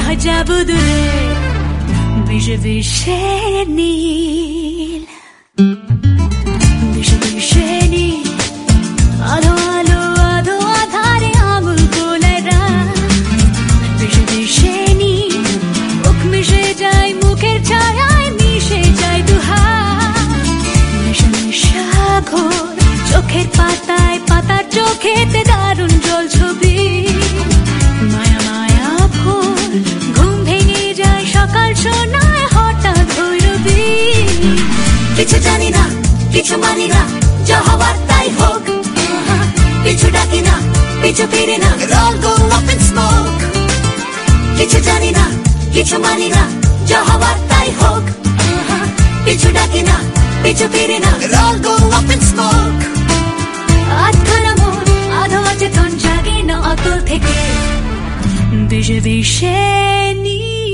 যাবো দূরে বিষে বিষে নীল বিষে বিষে নীল আলো আলো আধো আধারে আঙুল গোলায় রাত বিষে বিষে নীল মুখ মিশে যায় মুখের ছায়ায় মিশে যায় দুহাত নেশা নেশা ঘোর চোখের পাতায় পাতার চোখেতে দারুণ জল ছবি মায়া মায়া ভোর ঘুম ভেঙে যায় সকাল শোনায় হঠাৎ ভৈরবী কিছু জানি না কিছু মানি না যা হওয়ার তাই হোক পিছু ডাকি না পিছু ফিরে না it all go up in smoke কিছু জানি না কিছু মানি না যা হওয়ার তাই হোক পিছু ডাকি না পিছু ফিরে না it all go up in smoke আধখানা মন আধো অচেতন জাগে না অতল থেকে বিষে বিষে নীল